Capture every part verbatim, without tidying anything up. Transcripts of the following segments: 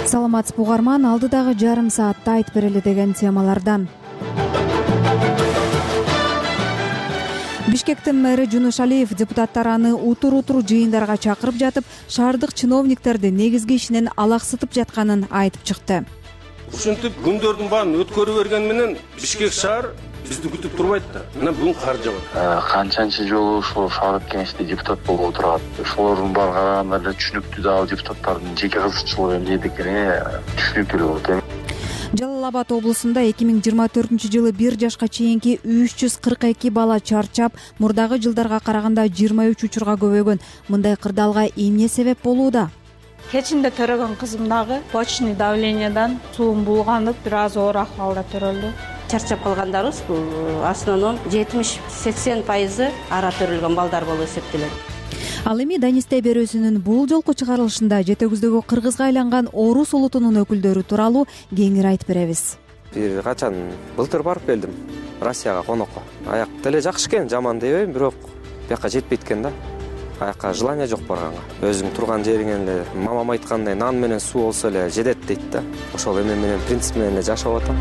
Саламатсызбы угарман, алдыдагы жарым саатта айтып берели деген темалардан. Бишкектин мэри Жунуш Алиев депутаттараны утур-утур жыйындарга чакырып жатып, шаардык чиновниктерди негизги ишинен алаксытып жатканын айтып чыкты. Ушинтип күндөрдүн баарын өткөрүп берген менен Бишкек шаар бизди күтүп турбайт да. Мына бүгүн кар жаат. Канчанчы жолу ушул шаардык кеңеште депутат болуп отурат. Ошолордун баары караганда эле түшүнүктүү да, депутаттардын жеке кызыкчылыгы эмне экени түшүнүктүү болот. Жалал Абад облусунда эки миң жыйырма төртүнчү жылы бир жашка чейинки үч жүз кырк эки бала чарчап, мурдагы жылдарга караганда жыйырма үч учурга көбөйгөн. Мындай кырдаалга эмне себеп болууда? Кечинде төрөгөн кызым дагы почечный давлениядан суун булганып, бир аз оор акыбалда төрөлдү. Чарчап калгандарыбыз бул основном жетимиш-сексен пайызы ара төрөлгөн балдар болуп эсептелет. Ал эми Данисте берүүсүнүн бул жолку чыгарылышында жетегиздеги кыргызга айланган орус улутунун өкүлдөрү тууралуу кеңири айтып беребиз. Бир качан былтыр барып келдим Россияга конокко. Аяк деле жакшы экен, жаман дебейм, бирок бияка жетпейт экен да. Аякка желание жок барганга. Өзүң турган жериңен эле мамам айткандай нан менен суу болсо эле жетет дейт да. Ошол эме менен принцип менен эле жашап атам.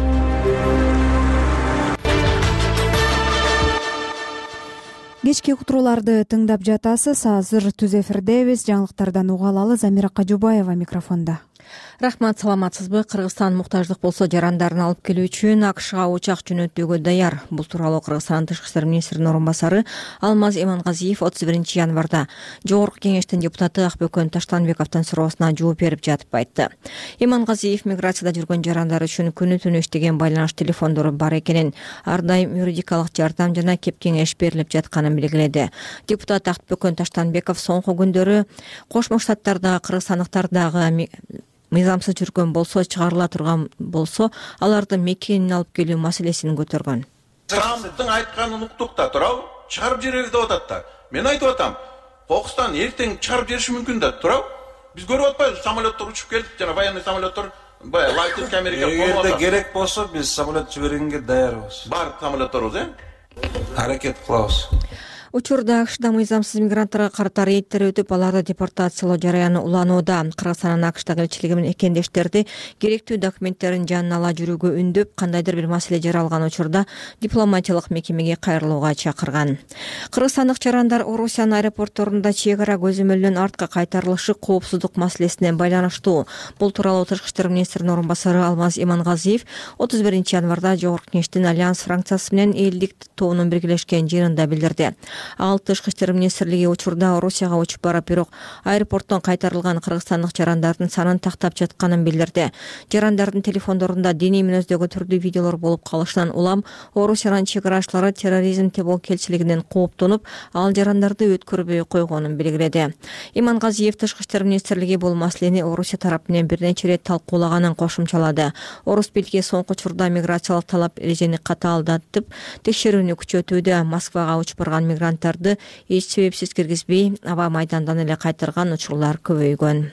Кечки уктурууларды тыңдап жатасыз. Азыр түз эфирдебиз. Жаңылыктардан уга алалы. Замира Кажубаева микрофонда. Рахмат, саламатсызбы? Кыргызстан муктаждык болсо жарандарын алып келүү үчүн АКШга учак жөнөтүүгө даяр. Бул тууралуу Кыргызстан тышкы иштер министринин орун басары Алмаз Имангазиев отуз биринчи январда Жогорку кеңештин депутаты Акбөкөн Таштанбековдун суроосуна жооп берип жатып айтты. Имангазиев миграцияда жүргөн жарандар үчүн күнү-түнү иштеген байланыш телефондору бар экенин, ар дайым юридикалык жардам жана кеп кеңеш берилип жатканын белгиледи. Депутат Акбөкөн Таштанбеков соңку күндөрү Кошмо Штаттардагы кыргызстандыктардагы мыйзамсыз жүргөн болсо, чыгарыла турган болсо, аларды мекенин алып келүү маселесин көтөргөн. Трамптын айтканын уктук да турабы? Чыгарып жиберебиз деп атат да. Мен айтып атам, Кокустан эртең чыгарып жибериши мүмкүн да турабы? Биз көрүп атпайбыз, самолеттор учуп келип, жана военный самолеттор, баягы Латинский Америкага конуп атат. Эгерде керек болсо, биз самолет жибергенге даярбыз. Бар самолетторубуз, э? Аракет кылабыз. Учурда АКШда мыйзамсыз мигранттарга карата рейдтер өтүп, аларды депортациялоо жараяны уланууда. Кыргызстандын АКШдагы элчилиги менен экендештерди керектүү документтерин жанына ала жүрүүгө үндөп, кандайдыр бир маселе жаралган учурда дипломатиялык мекемеге кайрылууга чакырган. Кыргызстандык жарандар Орусиянын аэропортторунда чек ара көзөмөлдөн артка кайтарылышы коопсуздук маселесине байланыштуу. Бул тууралуу тышкы иштер министринин орун басары Алмаз Имангазиев отуз биринчи январда Жогорку кеңештин Альянс фракциясы менен элдик тобунун биргелешкен жыйынында билдирди. Ал тышкы иштер министрлиги учурда Орусияга учуп барып, бирок аэропорттон кайтарылган кыргызстандык жарандардын санын тактап жатканын билдирди. Жарандардын телефондорунда диний мүнөздөгү түрдүү видеолор болуп калышынан улам Орусиянын чек арачылары терроризмди болкелчилигинен кооптонуп, ал жарандарды өткөрбөй койгонун белгиледи. Имангазиев тышкы иштер министрлиги бул маселени Орусия тарап менен бир нече ирет талкуулаганын кошумчалады. Орус бийлиги соңку учурда миграциялык талап эрежени катаалдатып, текшерүүнү күчөтүүдө. Москвага учуп барган мигранттарды эч себепсиз киргизбей, аба майдандан эле кайтарган учурлар көбөйгөн.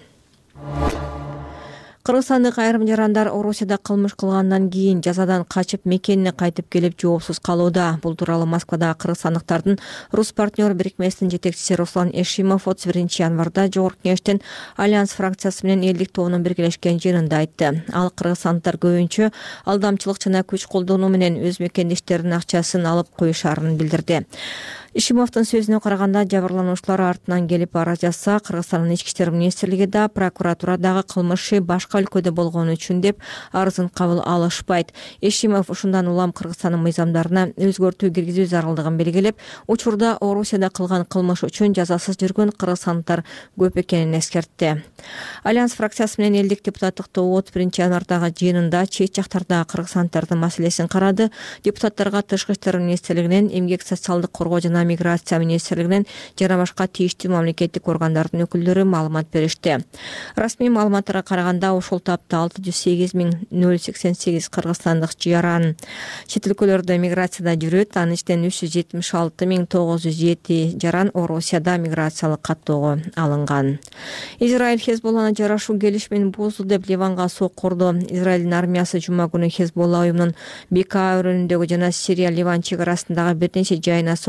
Кыргызстандык айрым жарандар Орусияда кылмыш кылгандан кийин жазадан качып мекенине кайтып келип жоопсуз калууда. Бул тууралуу Москвада кыргызстандыктардын Рус партнер бирикмесинин жетекчиси Руслан Эшимов отуз биринчи январда Жогорку кеңештин Альянс фракциясы менен элдик тобунун биргелешкен жыйынында айтты. Ал кыргызстандыктар көбүнчө алдамчылык жана күч колдонуу менен өз мекендештеринин акчасын алып коюшарын билдирди. Ишимовдун сөзүнө караганда, жабырлануучулар артынан келип арыз жазса, Кыргызстандын ички иштер министрлиги да, прокуратурадагы кылмышы башка өлкөдө болгону үчүн деп арызын кабыл алышпайт. Ишимов ушундан улам Кыргызстандын мыйзамдарына өзгөртүү киргизүү зарылдыгын белгилеп, учурда Орусияда кылган кылмыш үчүн жазасыз жүргөн кыргызстандыктар көп экенин эскертти. Альянс фракциясы менен элдик депутаттык тобу отуз биринчи январдагы жыйынында чет жактардагы кыргызстандыктардын маселесин карады. Депутаттарга тышкы иштер министрлигинен, эмгек социалдык коргоо жана миграция министрлигинен жана башка тийиштүү мамлекеттик органдардын өкүлдөрү маалымат беришти. Расмий маалыматтарга караганда, ушул тапта алты жүз сегиз миң нөл сексен сегиз кыргызстандык жаран чет өлкөлөрдө миграцияда жүрөт. Анын ичинен үч жүз жетимиш алты миң тогуз жүз жети жаран Орусияда миграциялык каттоого алынган. Израиль Хезболланы жарашуу келишимин бузду деп Ливанга соккурду. Израилдин армиясы жума күнү Хезболла уюмунун Бека өрөөнүндөгү жана Сирия Ливан чек арасындагы бир нече жайына соккурганын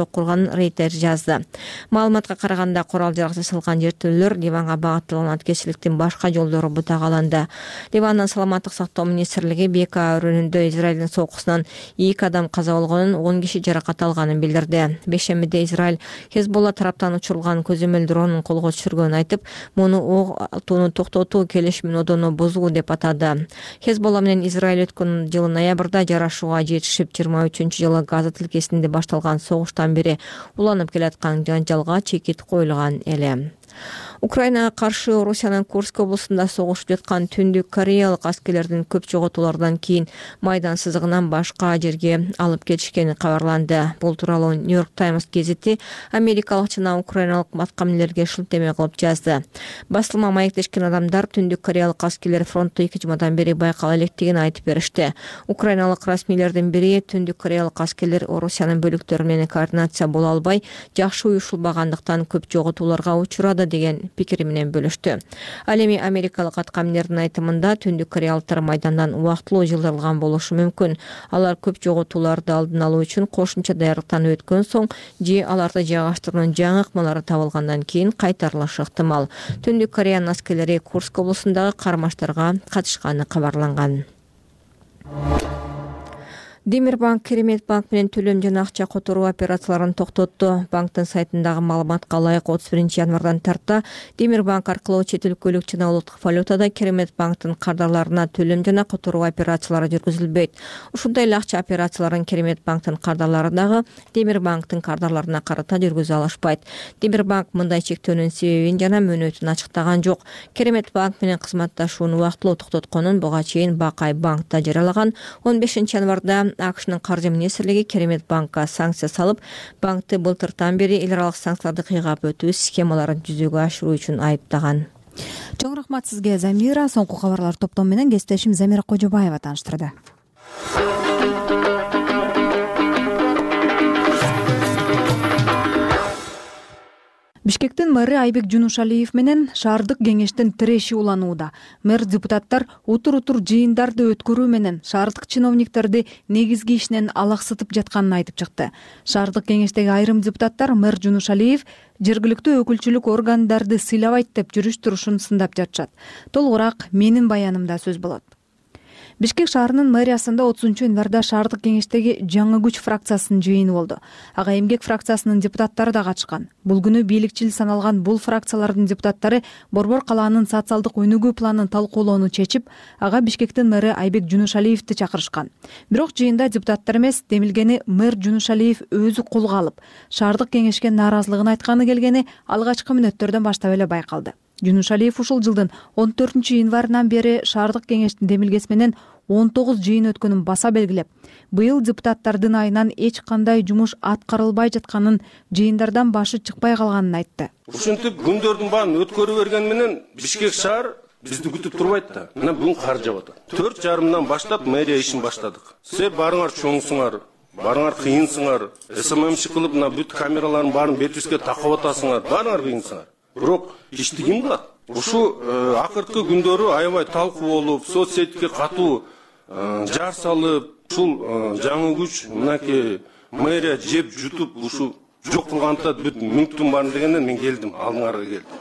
жатканын Рейтер жазды. Маалыматка караганда курал жарак жасалган жертөлөлөр Ливанга багытталган аткечиликтин башка жолдору бутагаланды. Ливандын саламаттык сактоо министрлиги Бека өрөөнүндө Израилдин сокусунан эки адам каза болгонун, он киши жаракат алганын билдирди. Бейшембиде Израиль Хезболла тараптан учурулган көзөмөл дронун колго түшүргөнүн айтып, муну ок атууну токтотуу келишимин одоно бузуу деп атады. Хезболла менен Израиль өткөн жылы ноябрда жарашууга жетишип, жыйырма үчүнчү жылы Газа тилкесинде башталган согуштан бери уланып келаткан жанжалга чекит коюлган эле. Украинага каршы Орусиянын Курск облусунда согушуп жаткан Түндүк Кореялык аскерлердин көп жоготуулардан кийин майдан сызыгынан башка жерге алып кетишкени кабарланды. Бул тууралуу Нью-Йорк Таймс гезити америкалык жана украиналык маткамнелерге шилтеме кылып жазды. Басылма маектешкен адамдар Түндүк Кореялык аскерлер фронтто эки жумадан бери байкала электигин айтып беришти. Украиналык расмийлердин бири Түндүк Кореялык аскерлер Орусиянын бөлүктөрү менен координация боло албай, жакшы уюшулбагандыктан көп жоготууларга учурады деген пикири менен бөлүштү. Ал эми америкалык аткамнердин айтымында Түндүк кореялыктар майдандан убактылуу жылдырылган болушу мүмкүн. Алар көп жоготууларды алдын алуу үчүн кошумча даярдыктан өткөн соң же аларды жайгаштыруунун жаңы ыкмалары табылгандан кийин кайтарылышы ыктымал. Түндүк Кореянын аскерлери Курск облусундагы кармаштарга катышканы кабарланган. Демирбанк Керемет банк менен төлөм жана акча которуу операцияларын токтотту. Банктын сайтындагы маалыматка ылайык отуз биринчи январдан тарта Демирбанк аркылуу чет өлкөлүк жана улуттук валютада Керемет банктын кардарларына төлөм жана которуу операциялары жүргүзүлбөйт. Ушундай эле акча операцияларын Керемет банктын кардарлары дагы Демирбанктын кардарларына карата жүргүзө алышпайт. Демирбанк мындай чектөөнүн себебин жана мөөнөтүн ачыктаган жок. Керемет банк менен кызматташууну убактылуу токтотконун буга чейин Бакай банкта жарыялаган. он бешинчи январда АКШнын каржы министрлиги Керемет банкка санкция салып, банкты былтыртан бери эл аралык санкцияларды кыйгап өтүү схемаларын жүзөгө ашыруу үчүн айыптаган. Чоң рахмат сизге, Замира. Соңку кабарлар топтому менен кесиптешим Замира Кожобаева тааныштырды. Бишкектин мэри Айбек Жунушалиев менен шаардык кеңештин тиреши уланууда. Мэр депутаттар утур-утур жыйындарды өткөрүү менен шаардык чиновниктерди негизги ишинен алаксытып жатканын айтып чыкты. Шаардык кеңештеги айрым депутаттар мэр Жунушалиев жергиликтүү өкүлчүлүк органдарды сыйлабайт деп жүрүш-турушун сындап жатышат. Толугураак менин баянымда сөз болот. Бишкек шаарынын мэриясында отузунчу январда шаардык кеңештеги жаңы күч фракциясынын жыйыны болду. Ага эмгек фракциясынын депутаттары да катышкан. Бул күнү бийликчил саналган бул фракциялардын депутаттары Борбор калаанын социалдык өнүгүү планын талкуулоону чечип, ага Бишкектин мэри Айбек Жунушалиевди чакырышкан. Бирок жыйында депутаттар эмес, демилгени мэр Жунушалиев өзү колго алып, шаардык кеңешке нааразылыгын айтканы келгени алгачкы мүнөттөрдөн баштап эле байкалды. Жунушалиев ушул жылдын он төртүнчү январынан бери шаардык кеңештин демилгеси менен он тогуз жыйын өткөнүн баса белгилеп, быйыл депутаттардын айынан эч кандай жумуш аткарылбай жатканын, жыйындардан башы чыкпай калганын айтты. Ушинтип күндөрдүн баарын өткөрүп берген менен Бишкек шаар бизди күтүп турбайт да. Мына бүгүн кар жаап атат. төрт жарымдан баштап мэрия ишин баштадык. Силер барыңар чоңсуңар, барыңар кыйынсыңар, СММчи кылып мына бүт камералардын баарын бетибизге такап атасыңар, барыңар кыйынсыңар. Бирок ишти ким кылат? Ушу акыркы күндөрү аябай талкуу болуп, соцсетке катуу жар салып, ушул жаңы күч мынакей мэрия жеп жутуп ушу жок кылганда бүт мүнктүн баарын дегенден мен келдим, алдыңарга келдим.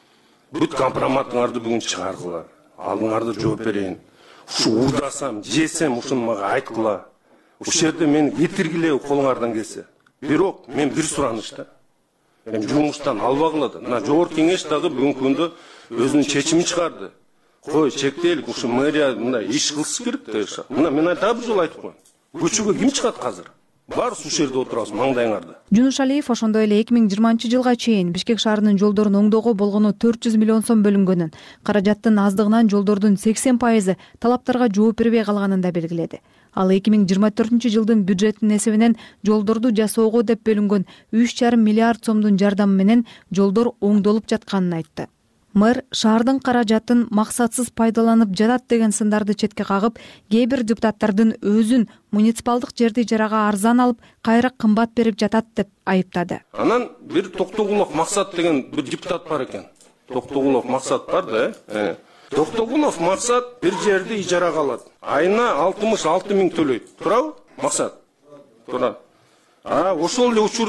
Бүт компроматыңарды бүгүн чыгаргыла, алдыңарды жооп берейин. Ушу урдасам, жесем, ушуну мага айткыла. Ушул жерде мени кетиргиле колуңардан келсе. Бирок мен бир суранычта Мен жумуштан албагыла да. Мына жогорку кеңеш дагы бүгүнкү күндө өзүнүн чечимин чыгарды. Кой, чектелик, ушу мэрия мындай иш кылыш керек да. Мына мен дагы бир жолу айтып коеюн. Көчөгө ким чыгат азыр? Баарыбыз ушул жерде отурабыз, маңдайыңарда. Жунушалиев ошондой эле эки миң жыйырманчы жылга чейин Бишкек шаарынын жолдорун оңдоого болгону төрт жүз миллион сом бөлүнгөнүн, каражаттын аздыгынан жолдордун сексен пайызы талаптарга жооп бербей калганын да белгиледи. Ал эки миң жыйырма төртүнчү жылдын бюджетинин эсебинен жолдорду жасоого деп бөлүнгөн үч жарым миллиард сомдун жардамы менен жолдор оңдолуп жатканын айтты. Мэр шаардын каражатын максатсыз пайдаланып жатат деген сындарды четке кагып, кээ бир депутаттардын өзүн муниципалдык жерди жарага арзан алып, кайра кымбат берип жатат деп айыптады. Анан бир Токтогулов Максат деген бир депутат бар экен. Токтогулов Максат бар да, э. Токтогулов Максат бир жерди ижарага алат. Айына алтымыш алты миң төлөйт. Туурабы? Максат. Тура. А ошол эле учурда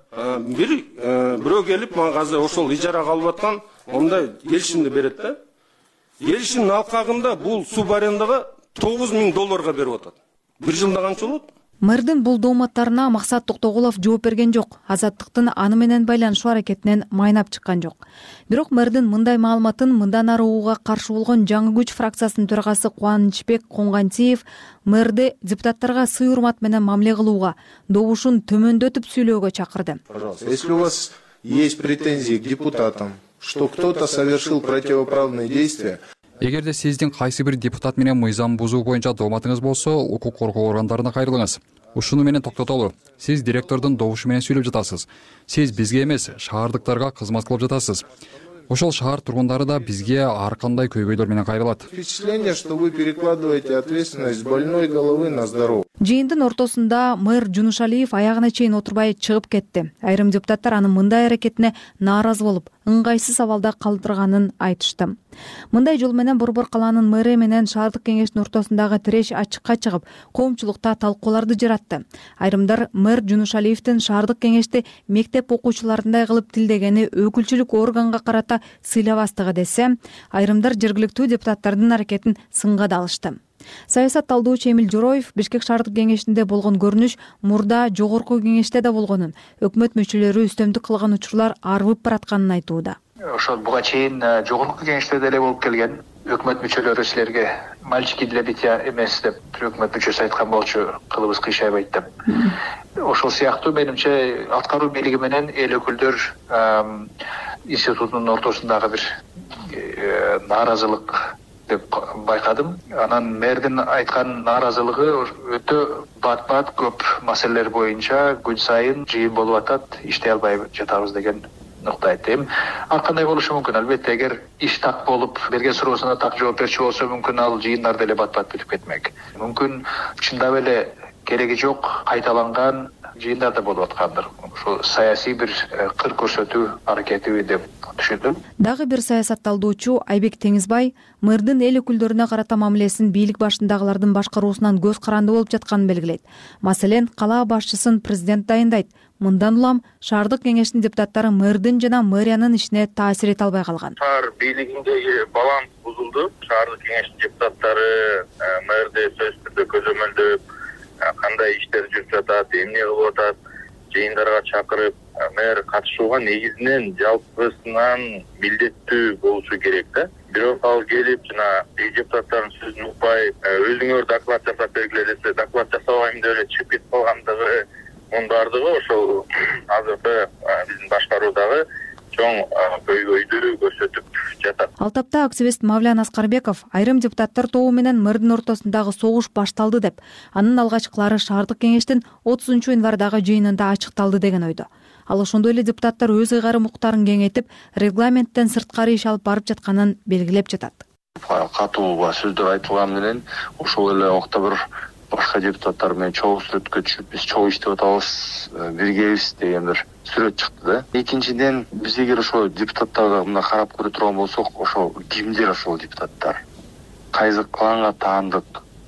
бир бирөө келип мага азыр ошол ижарага алып аткан мындай келишимди берет да. Келишимдин алкагында бул суб арендага тогуз миң долларга берип атат. Бир жылда канча болот? Мэрдин бул дооматтарына Максат Токтогулов жооп берген жок. Азаттыктын аны менен байланышуу аракетинен майнап чыккан жок. Бирок мэрдин мындай маалыматын мындан ары уууга каршы болгон Жаңы күч фракциясынын төрагасы Кубанычбек Коңгантиев мэрди депутаттарга сый урмат менен мамиле кылууга, добушун төмөндөтүп сүйлөөгө чакырды. Пожалуйста, если у вас есть претензии к депутатам, что кто-то совершил противоправные действия, Эгерде сиздин кайсы бир депутат менен мыйзам бузуу боюнча дооматыңыз болсо, укук коргоо органдарына кайрылыңыз. Ушуну менен токтотолу. Сиз директордун добушу менен сүйлөп жатасыз. Сиз бизге эмес, шаардыктарга кызмат кылып жатасыз. Ошол шаар тургундары да бизге ар кандай көйгөйлөр менен кайрылат. Впечатление, что вы перекладываете ответственность с больной головы на здоровую. Жыйындын ортосунда мэр Жунушалиев аягына чейин отурбай чыгып кетти. Айрым депутаттар анын мындай аракетине нааразы болуп, ыңгайсыз абалда калтырганын айтышты. Мындай жол менен Борбор калаанын мэри менен шаардык кеңештин ортосундагы тиреш ачыкка чыгып, коомчулукта талкууларды жаратты. Айрымдар мэр Жунушалиевдин шаардык кеңешти мектеп окуучуларындай кылып тилдегени өкүлчүлүк органга карата сыйлабастыгы десе, айрымдар жергиликтүү депутаттардын аракетин сынга да алышты. Саясат талдоочу Эмил Жороев Бишкек шаардык кеңешинде болгон көрүнүш мурда жогорку кеңеште да болгонун, өкмөт мүчөлөрү үстөмдүк кылган учурлар арбып баратканын айтууда. Ошол буга чейин жогорку кеңеште деле болуп келген. Өкмөт мүчөлөрү силерге мальчики для битья эмес деп өкмөт мүчөсү айткан болчу, кылыбыз кыйшайбайт деп. Ошол сыяктуу менимче аткаруу бийлиги менен эл өкүлдөр институтунун ортосундагы бир нааразылык деп байкадым. Анан мэрдин айткан нааразылыгы өтө бат-бат көп маселелер боюнча күн сайын жыйын болуп атат, иштей албай жатабыз деген нукта айтты. Ар кандай болушу мүмкүн. Албетте, эгер иш так болуп, берген суроосуна так жооп берчү болсо, мүмкүн ал жыйындар деле бат-бат бүтүп кетмек. Мүмкүн чындап эле кереги жок, кайталанган жыйындар да болуп аткандыр. Ошо саясий бир кыр көрсөтүү аракети деп түшүндүм. Дагы бир саясат талдоочу Айбек Теңизбай мэрдин эл өкүлдөрүнө карата мамилесин бийлик башындагылардын башкаруусунан көз каранды болуп жатканын белгилейт. Маселен, кала башчысын президент дайындайт. Мындан улам шаардык кеңештин депутаттары мэрдин жана мэриянын ишине таасир эте албай калган. Шаар бийлигиндеги баланс бузулду. Шаардык кеңештин депутаттары мэрди сөзсүз түрдө көзөмөлдөп, кандай иштер жүрүп жатат, эмне кылып атат, жыйындарга чакырып, мэр катышууга негизинен жалпысынан милдеттүү болушу керек да. Бирок ал келип жана депутаттардын сөзүн укпай, өзүңөр доклад жасап бергиле десе, доклад жасабайм деп эле чыгып кетип калгандыгы, мунун баардыгы ошол азыркы биздин башкаруудагы чоң көйгөйдү көрсөтүп жатат. Ал тапта активист Мавлян Аскарбеков айрым депутаттар тобу менен мэрдин ортосундагы согуш башталды деп, анын алгачкылары шаардык кеңештин отузунчу январдагы жыйынында ачыкталды деген ойдо. Ал ошондой эле депутаттар өз ыйгарым укуктарын кеңейтип, регламенттен сырткары иш алып барып жатканын белгилеп жатат. Катуу сөздөр айтылган менен ошол эле убакта бир башка депутаттар менен чогуу сүрөткө түшүп, биз чогуу иштеп атабыз, биргебиз деген бир сүрөт чыкты да. Экинчиден, биз эгер ошол депутаттарга мына карап көрө турган болсок, ошол кимдер ошол депутаттар? Кайсы кланга таандык?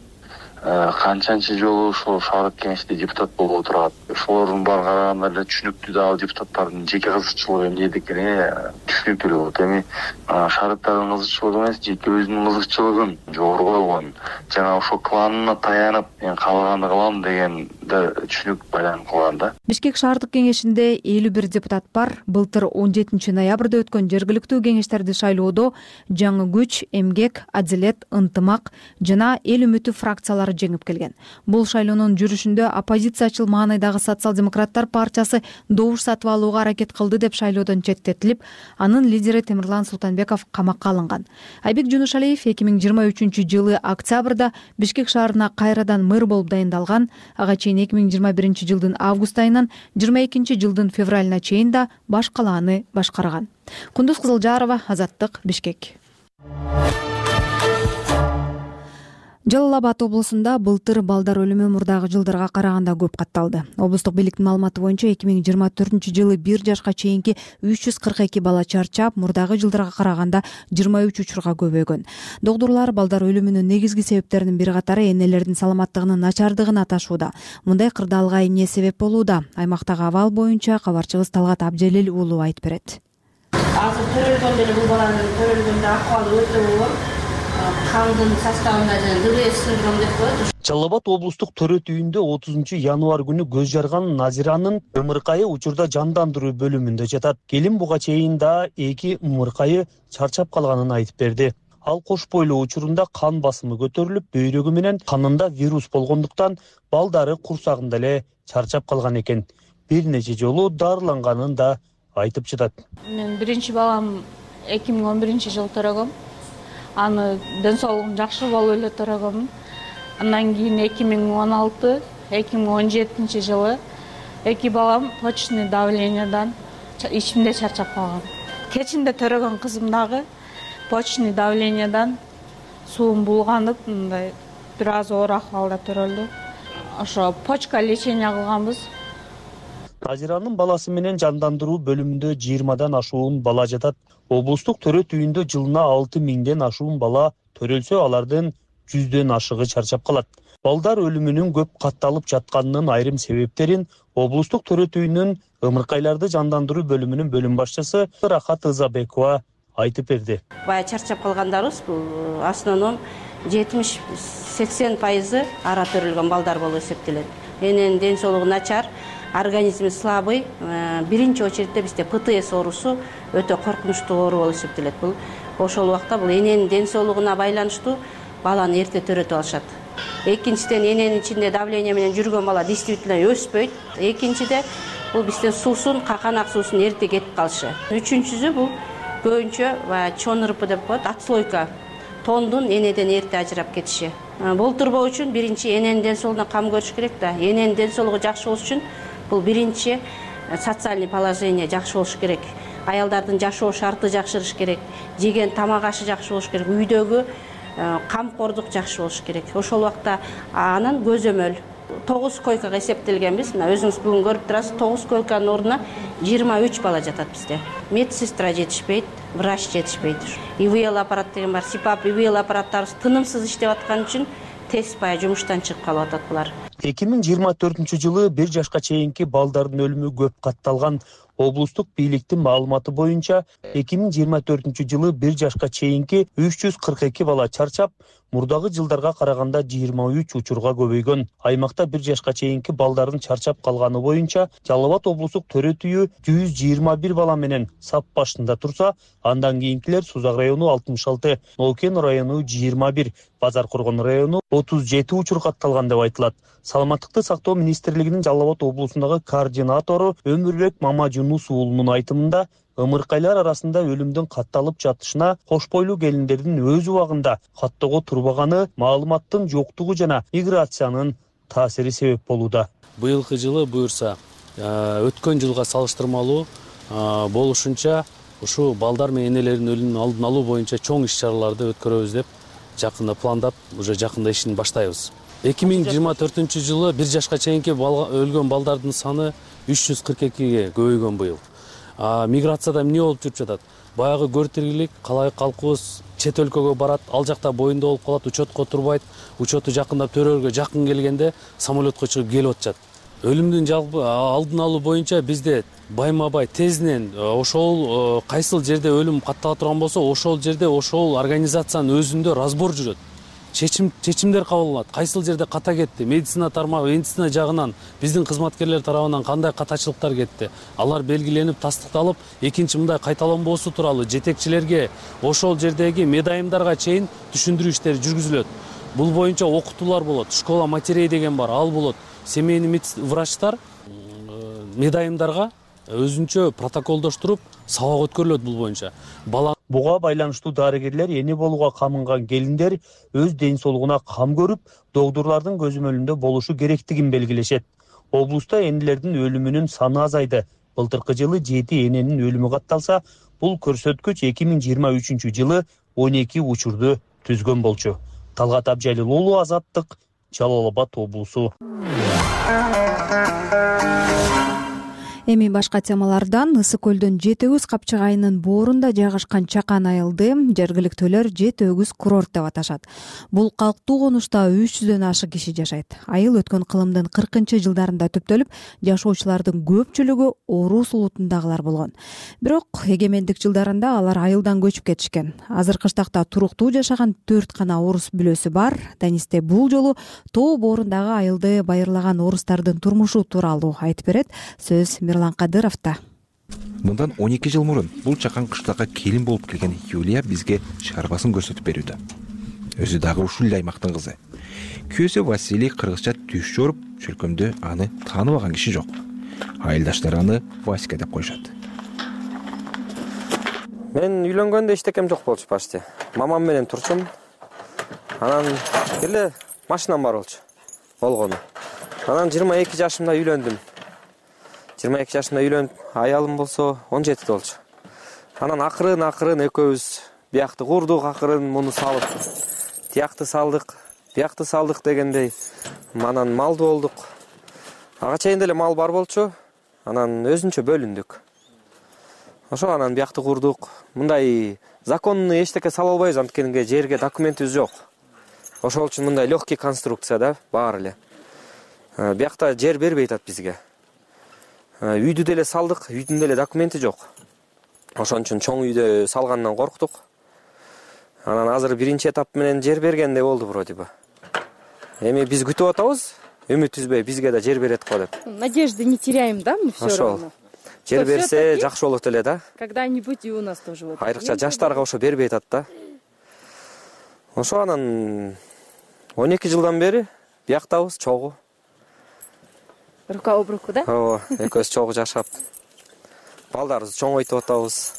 Канчанчы жолу ошол шаардык кеңеште депутат болуп отурат? Ошолордун баарын караганда эле түшүнүктүү да, ал депутаттардын жеке кызыкчылыгы эмне экени түшүнүктүү болот. Эми шаардыктардын кызыкчылыгы эмес, жеке өзүнүн кызыкчылыгын жогору койгон, жана ошол кланына таянып, мен каалаганды кылам деген да түшүнүк байланып калган да. Бишкек шаардык кеңешинде элүү бир депутат бар. Былтыр он жетинчи ноябрда өткөн жергиликтүү кеңештерди шайлоодо Жаңы күч, Эмгек, Адилет, Ынтымак жана эл үмүтү фракциялары жеңип келген. Бул шайлоонун жүрүшүндө оппозициячыл маанайдагы социал-демократтар партиясы добуш сатып алууга аракет кылды деп шайлоодон четтетилип, анын лидери Темирлан Султанбеков камакка алынган. Айбек Жунушалиев эки миң жыйырма үчүнчү жылы октябрда Бишкек шаарына кайрадан мэр болуп дайындалган. Ага чейин эки миң жыйырма биринчи жылдын август айынан жыйырма экинчи жылдын февралына чейин да баш калааны башкарган. Кундуз Кызылжарова, Азаттык, Бишкек. Жалал Абад облусунда былтыр балдар өлүмү мурдагы жылдарга караганда көп катталды. Облустук бийликтин маалыматы боюнча эки миң жыйырма төртүнчү жылы бир жашка чейинки үч жүз кырк эки бала чарчап, мурдагы жылдарга караганда жыйырма үч учурга көбөйгөн. Доктурлар балдар өлүмүнүн негизги себептеринин бир катары энелердин саламаттыгынын начардыгын аташууда. Мындай кырдаалга эмне себеп болууда? Аймактагы абал боюнча кабарчыбыз Талгат Абжелил уулу айтып берет. Азыр төрөлгөндө эле бул баланын төрөлгөндө акыбалы өтө оор. Кандын составында ДВС синдром деп коет. Жалал Абад облустук төрөт үйүндө отузунчу январь күнү көз жарган Назиранын ымыркайы учурда жандандыруу бөлүмүндө жатат. Келин буга чейин да эки ымыркайы чарчап калганын айтып берди. Ал кош бойлуу учурунда кан басымы көтөрүлүп, бөйрөгү менен канында вирус болгондуктан балдары курсагында эле чарчап калган экен. Бир нече жолу дарыланганын да айтып жатат. Мен биринчи балам эки миң он биринчи жылы төрөгөм. Аны ден соолугум жакшы болуп эле төрөгөм. Андан кийин эки миң он алты эки миң он жетинчи жылы эки балам почечный давлениядан ичимде чарчап калган. Кечинде төрөгөн кызым дагы почечный давлениядан суум булганып, мындай бир аз оор акыбалда төрөлдү. Ошо почка лечение кылганбыз. Назиранын баласы менен жандандыруу бөлүмүндө жыйырмадан ашуун бала жатат. Облустук төрөт үйүндө жылына алты миңден ашуун бала төрөлсө, алардын жүздөн ашыгы чарчап калат. Балдар өлүмүнүн көп катталып жатканынын айрым себептерин облустук төрөт үйүнүн ымыркайларды жандандыруу бөлүмүнүн бөлүм башчысы Рахат Ызабекова айтып берди. Бая чарчап калгандарыбыз бул основном жетимиш сексен пайызы ара төрөлгөн балдар болуп эсептелет. Эненин ден соолугу начар, организми слабый. Биринчи очередте бизде ПТС оорусу өтө коркунучтуу оору болуп эсептелет. Бул ошол убакта бул эненин ден соолугуна байланыштуу баланы эрте төрөтүп алышат. Экинчиден, эненин ичинде давление менен жүргөн бала действительно өспөйт. Экинчиде бул бизден суусун, каканак суусун эрте кетип калышы. Үчүнчүсү бул көбүнчө чон ырпы деп коет, отслойка. Тондун энеден эрте ажырап кетиши. Болтурбоо үчүн биринчи эненин ден соолугуна кам көрүш керек да. Эненин ден соолугу жакшы болуш үчүн бул биринчи социальный положение жакшы болуш керек. Аялдардын жашоо шарты жакшырыш керек. Жеген тамак ашы жакшы болуш керек. Үйдөгү камкордук жакшы болуш керек. Ошол убакта анын көзөмөл тогуз койкага эсептелгенбиз. Мына өзүңүз бүгүн көрүп турасыз, тогуз койканын ордуна жыйырма үч бала жатат бизде. Медсестра жетишпейт, врач жетишпейт. ИВЛ аппарат деген бар. СИПАП ИВЛ аппараттарыбыз тынымсыз иштеп аткан үчүн тез бая жумуштан чыгып калып атат булар. эки миң жыйырма төртүнчү жылы бир жашка чейинки балдардын өлүмү көп катталган. Облустук бийликтин маалыматы боюнча эки миң жыйырма төртүнчү жылы бир жашка чейинки үч жүз кырк эки бала чарчап, мурдагы жылдарга караганда жыйырма үч учурга көбөйгөн. Аймакта бир жашка чейинки балдардын чарчап калганы боюнча Жалал Абад облустук төрөт үйү жүз жыйырма бир бала менен сап башында турса, андан кийинкилер Сузак району алтымыш алты, Нокен району жыйырма бир, Базар Коргон району отуз жети учур катталган деп айтылат. Саламаттыкты сактоо министрлигинин Жалал Абад облусундагы координатору Өмүрбек Мамажунус уулунун айтымында, ымыркайлар арасында өлүмдүн катталып жатышына кош бойлуу келиндердин өз убагында каттоого турбаганы, маалыматтын жоктугу жана миграциянын таасири себеп болууда. Быйылкы жылы буюрса, өткөн жылга салыштырмалуу болушунча ушул балдар менен энелердин өлүмүнүн алдын алуу боюнча чоң иш-чараларды өткөрөбүз деп жакында пландап, уже жакында ишин баштайбыз. эки миң жыйырма төртүнчү жылы бир жашка чейинки өлгөн балдардын саны үч жүз кырк экиге көбөйгөн быйыл. Миграцияда эмне болуп жүрүп жатат? Баягы көртирлик калай калкыбыз чет өлкөгө барат, ал жакта боюнда болуп калат, учетко турбайт, учету жакындап төрөлгө жакын келгенде самолетко чыгып келип атышат. Өлүмдүн жалпы алдын алуу боюнча бизде байма-бай тезинен ошол кайсыл жерде өлүм каттала турган болсо, ошол жерде ошол организациянын өзүндө разбор жүрөт. Чечим чечимдер кабыл алынат. Кайсыл жерде ката кетти, медицина тармагы, медицина жагынан биздин кызматкерлер тарабынан кандай катачылыктар кетти, алар белгиленип, тастыкталып, экинчи мындай кайталанбоосу тууралуу жетекчилерге, ошол жердеги медайымдарга чейин түшүндүрүү иштери жүргүзүлөт. Бул боюнча окутуулар болот, школа матерей деген бар, ал болот. Семейный врачтар медайымдарга өзүнчө протоколдоштуруп сабак өткөрүлөт бул боюнча. Бала буга байланыштуу дарыгерлер эне болууга камынган келиндер өз ден соолугуна кам көрүп, доктурлардын көзөмөлүндө болушу керектигин белгилешет. Облуста энелердин өлүмүнүн саны азайды. Былтыркы жылы жети эненин өлүмү катталса, бул көрсөткүч эки миң жыйырма үчүнчү жылы он эки учурду түзгөн болчу. Талгат Абжалил уулу, Азаттык, Жалал Абад облусу. Эми башка темалардан ысык көлдөн Жети өгүз Капчык айынын боорунда жайгашкан Чакан айылды жергиликтүүлөр Жети өгүз курорт деп аташат. Бул калктуу конушта үч жүздөн ашык киши жашайт. Айыл өткөн кылымдын кыркынчы жылдарында төптөлүп, жашоочулардын көпчүлүгү орус улутундагылар болгон. Бирок эгемендик жылдарында алар айылдан көчүп кетишкен. Азыр кыштакта туруктуу жашаган төрт гана орус бүлөсү бар. Данисте бул жолу тоо боорундагы айылды байырлаган орустардын турмушу тууралуу айтып берет. Сөз Мирлан Кадыровда. Мындан он эки жыл мурун бул чакан кыштакка келин болуп келген Юлия бизге чарбасын көрсөтүп берүүдө. Өзү дагы ушул эле аймактын кызы. Күйөөсү Василий кыргызча түш жоруп, чөлкөмдө аны тааныбаган киши жок. Айылдаштары аны Васька деп коюшат. Мен үйлөнгөндө эчтекем жок болчу почти. Мамам менен турчум. Анан эле машинам бар болчу. Болгону. Анан жыйырма эки жашымда үйлөндүм. жыйырма эки жашымда үйлөнүп, аялым болсо он жетиде болчу. Анан акырын акырын экөөбүз биякты курдук, акырын муну салып, тиякты салдык, биякты салдык дегендей. Анан малды болдук. Ага чейин деле мал бар болчу. Анан өзүнчө бөлүндүк. Ошо анан биякты курдук. Мындай законный эчтеке сала албайбыз, анткени жерге документибиз жок. Ошол үчүн мындай легкий конструкция да, баары эле. Биякта жер бербей атат бизге. Үйдү деле салдык, үйдүн деле документи жок. Ошон үчүн чоң үйдө салгандан корктук. Анан азыр биринчи этап менен жер бергенде болду вроде бы. Эми биз күтүп атабыз, үмүт үзбөй бизге да жер берет го деп. Надежды не теряем, да, мы все равно. Жер берсе жакшы болот эле да. Когда-нибудь и у нас тоже вот. Айрыкча жаштарга ошо бербей атат да. Ошо анан он эки жылдан бери бияктабыз, чогуу. Рука об руку, да? Ооба, экөөбүз чогуу жашап. Балдарыбызды чоңойтуп атабыз.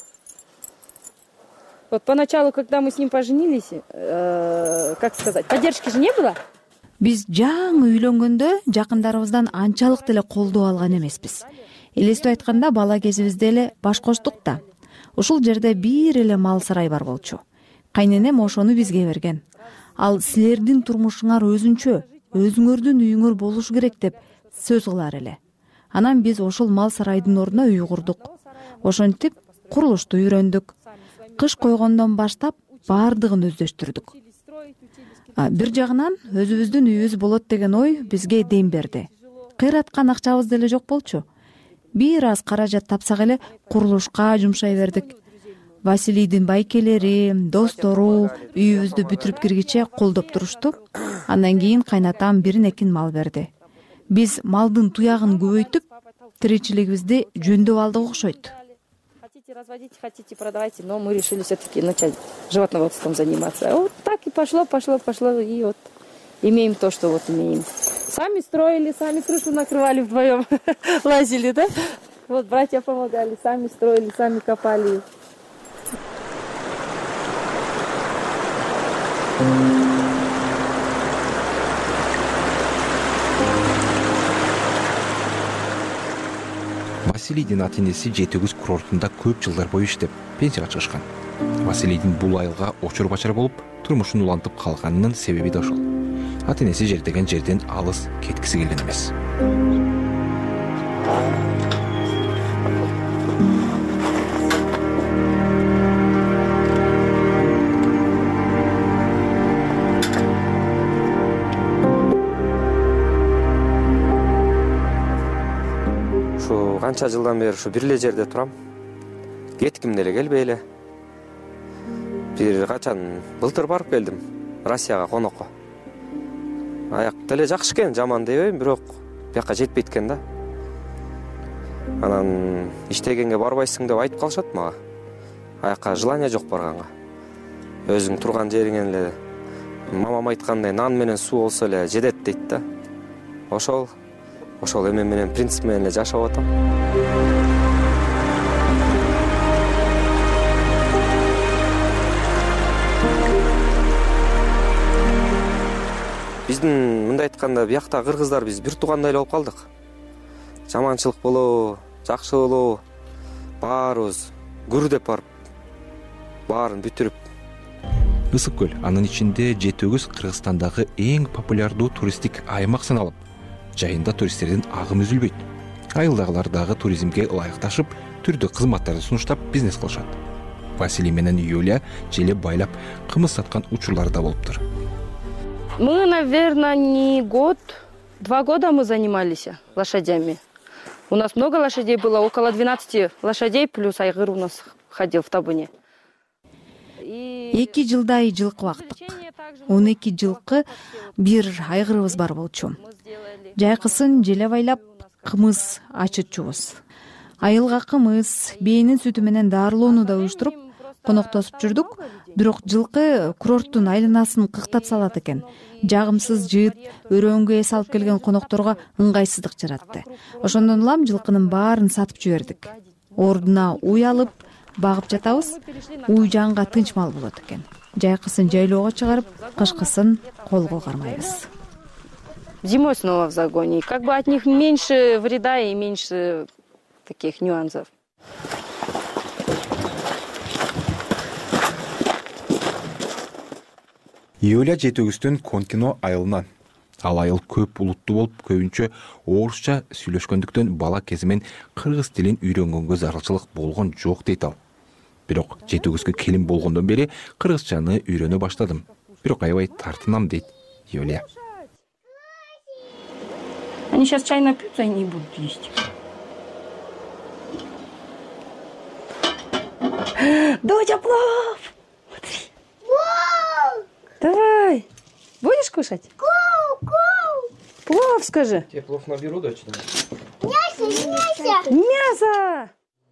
Вот поначалу, когда мы с ним поженились, э, как сказать, поддержки же не было? Биз жаңы үйлөнгөндө жакындарыбыздан анчалык деле колдоо алган эмеспиз. Элестүү айтканда бала кезибизде эле баш коштук да. Ушул жерде бир эле мал сарай бар болчу. Кайненем ошону бизге берген. Ал силердин турмушуңар өзүнчө, өзүңөрдүн үйүңөр болушу керек деп сөз кылар эле. Анан биз ошол мал сарайдын ордуна үй курдук. Ошентип курулушту үйрөндүк. Кыш койгондон баштап баардыгын өздөштүрдүк. Бир жагынан өзүбүздүн үйүбүз болот деген ой бизге дем берди. Кыйраткан акчабыз деле жок болчу. Бир аз каражат тапсак эле курулушка жумшай бердик. Василийдин байкелери, достору үйүбүздү бүтүрүп киргиче колдоп турушту. Андан кийин кайнатам бирин экин мал берди. Биз малдын туягын көбөйтүп, тиричилигибизди жөндөп алдык окшойт. Хотите разводить, хотите продавайте, но мы решили все-таки начать животноводством заниматься. Вот так и пошло, пошло, пошло, и вот имеем то, что вот имеем. Сами строили, сами крышу накрывали вдвоем, лазили, да? Вот братья помогали, сами строили, сами копали. Василийдин ата-энеси Жети өгүз курортунда көп жылдар бою иштеп, пенсияга чыгышкан. Василийдин бул айылга очур бачар болуп, турмушун улантып калганынын себеби да ошол. Ата-энеси жердеген жерден алыс кеткиси келген эмес. Канча жылдан бери ушу бир эле жерде турам. Кетким деле келбей эле. Бир качан былтыр барып келдим Россияга конокко. Аяк деле жакшы экен, жаман дебейм, бирок бияка жетпейт экен да. Анан иштегенге барбайсың деп айтып калышат мага. Аякка желание жок барганга. Өзүң турган жериңен эле мамам айткандай нан менен суу болсо эле жетет дейт да. Ошол Ошол эме менен принцип менен эле жашап атам. Биздин мындай айтканда биякта кыргыздар биз бир туугандай эле болуп калдык. Жаманчылык болобу, жакшы болобу, баарыбыз гүрдеп барып баарын бүтүрүп ысык көл анын ичинде жети өгүз Кыргызстандагы эң популярдуу туристтик аймак саналып, жайында туристтердин агымы үзүлбөйт. Айылдагылар дагы туризмге ылайыкташып, түрдүү кызматтарды сунуштап бизнес кылышат. Василий менен Юлия желе байлап кымыз саткан учурлары да болуптур. Мы, наверное, не год, два года мы занимались лошадями. У нас много лошадей было, около двенадцати лошадей, плюс айгыр у нас ходил в табуне. эки жылдай жылкы бактык. он эки жылкы бир айгырыбыз бар болчу. Жайкысын желе байлап кымыз ачытчубуз. Айылга кымыз, бээнин сүтү менен дарылоону да уюштуруп коноктосуп жүрдүк. Бирок жылкы курорттун айланасын кыктап салат экен. Жагымсыз жыт, өрөөнгө эс алып келген конокторго ыңгайсыздык жаратты. Ошондон улам жылкынын баарын сатып жибердик. Ордуна уй алып, багып жатабыз. Уй жанга тынч мал болот экен. Жайкысын жайлоого чыгарып, кышкысын колго кармайбыз. Зимой снова в загоне. И как бы от них меньше вреда и меньше таких нюансов. Юлия жети өгүздөн Конкино айылынан. Ал айыл көп улуттуу болуп, көбүнчө орусча сүйлөшкөндүктөн бала кезимен кыргыз тилин үйрөнгөнгө зарылчылык болгон жок дейт ал. Бирок жети өгүзгө келин болгондон бери кыргызчаны үйрөнө баштадым. Бирок аябай тартынам дейт Юлия. Они сейчас чай напьются и не будут есть. Доча, плов! Смотри. Давай. Будешь кушать? Плов, скажи. Тебе плов наберу, дочь? Мясо, мясо. Мясо.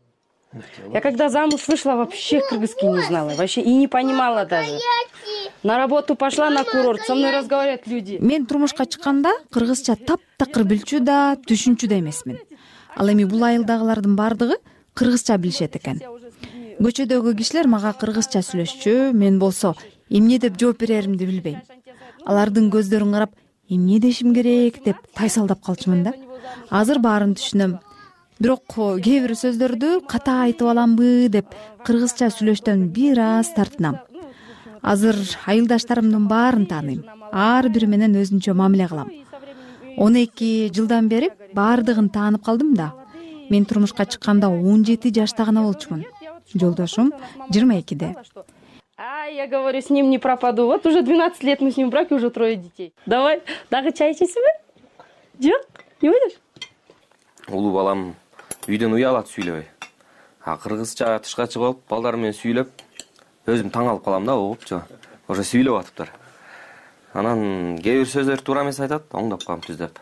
Я когда замуж вышла, вообще кыргызский не знала. Вообще и не понимала даже. На работу пошла на курорт, со мной разговаривают люди. Мен турмушка чыкканда кыргызча таптакыр билчү да, түшүнчү да эмесмин. Ал эми бул айылдагылардын бардыгы кыргызча билишет экен. Көчөдөгү кишилер мага кыргызча сүйлөшчү, мен болсо эмне деп жооп береримди билбейм. Алардын көздөрүн карап, эмне дешим керек деп тайсалдап калчумун да. Азыр баарын түшүнөм. Бирок кээ бир сөздөрдү ката айтып аламбы деп кыргызча сүйлөштөн бир аз тартынам. Азыр айылдаштарымдын баарын тааныйм. Ар бири менен өзүнчө мамиле кылам. он эки жылдан бери баардыгын таанып калдым да. Мен турмушка чыкканда он жети жашта гана болчумун. Жолдошум жыйырма экиде. А, я говорю, с ним не пропаду. Вот уже двенадцать лет мы с ним в браке, уже трое детей. Давай, дагы чай ичесиңби? Жок, не будешь? Улуу балам үйдөн уялат сүйлөбөй. А кыргызча тышка чыгып алып, балдар менен сүйлөп, өзүм таң алып калам да, угупчу. Уже сүйлөп атыптыр. Анан кээ бир сөздөр туура эмес айтат, оңдоп калам түздөп.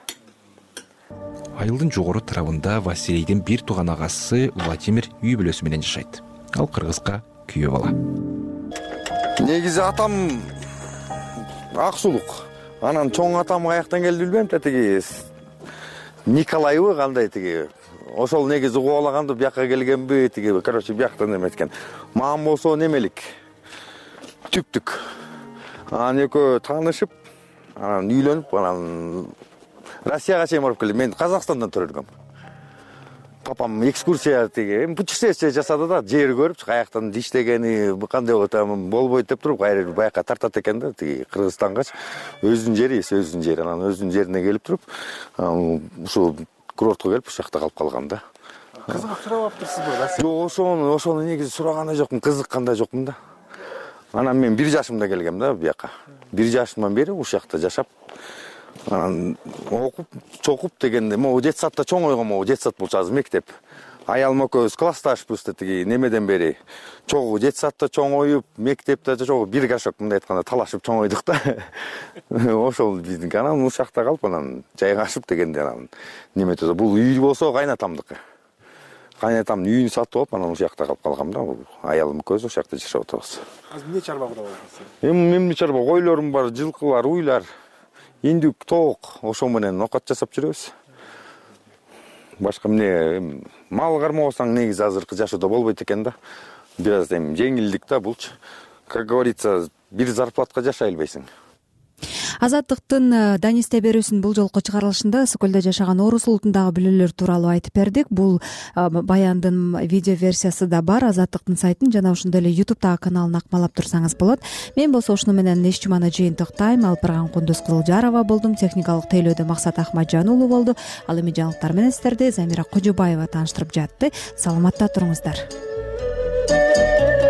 Айылдын жогору тарабында Василийдин бир тууган агасы Владимир үй бүлөсү менен жашайт. Ал кыргызга күйөө бала. Негизи атам Аксулук. Анан чоң атам каяктан келди билбейм, тетиги Николаевы кандай тиги. Ошол негизи кубалаганды бияка келгенби, тиги, короче, бияктан эметкен. Мам болсо немелик. Түктүк. Анан экөө таанышып, анан үйлөнүп, анан Россияга чейин барып келди. Мен Казакстандан төрөлгөм. Папам экскурсия тиги, путешествие жасады да, жер көрүп, каяктан иштегени, кандай болот, болбойт деп туруп, кайра бияка тартат экен да, тиги Кыргызстанга өзүнүн жери, өзүнүн жери, анан өзүнүн жерине келип туруп, ушу курортко келип, ушул жакта калып калгам да. Кызыгып сурап аптырсызбы? Жок, ошону, ошону негизи сураган да жокмун, кызыккан да жокмун да. Анан мен бир жашымда келгем да бияка. Бир жашымдан бери ушул жакта жашап, анан окуп, чокуп дегенде, могу детсатта чоңойгон, могу детсат болчу азыр мектеп. Аялым экөөбүз классташпыз тиги немеден бери. Чогуу детсатта чоңоюп, мектепте чогуу бир гашок мындай айтканда талашып чоңойдук да. Ошол биздин анан ушул жакта калып, анан жайгашып дегенде анан неметеде бул үй болсо кайнатамдыкы. Кайнатамдын үйүн сатып алып, анан ушул жакта калып калгам да. Аялым экөөбүз ушул жакта жашап атабыз. Азыр эмне чарба кылып атасыз? Эми эмне чарба, койлорум бар, жылкылар, уйлар, индүк, тоок, ошол менен окат жасап жүрөбүз. Башка эмне, мал кармабасаң негизи азыркы жашоодо болбойт экен да. Бир аз эми жеңилдик да булчу. Как говорится, бир зарплатка жашай албайсың. Азаттыктын Данисте берүүсүнүн бул жолку чыгарылышында ысык көлдө жашаган орус улутундагы бүлөлөр тууралуу айтып бердик. Бул баяндын видео версиясы да бар. Азаттыктын сайтын жана ошондой эле ютубтагы каналын акмалап турсаңыз болот. Мен болсо ушуну менен эч жуманы жыйынтыктайм. Алып барган Кундуз Кызылжарова болдум. Техникалык тейлөөдө Максат Ахмаджан уулу болду. Ал эми жаңылыктар менен сиздерди Замира Кожобаева тааныштырып жатты. Саламатта туруңуздар.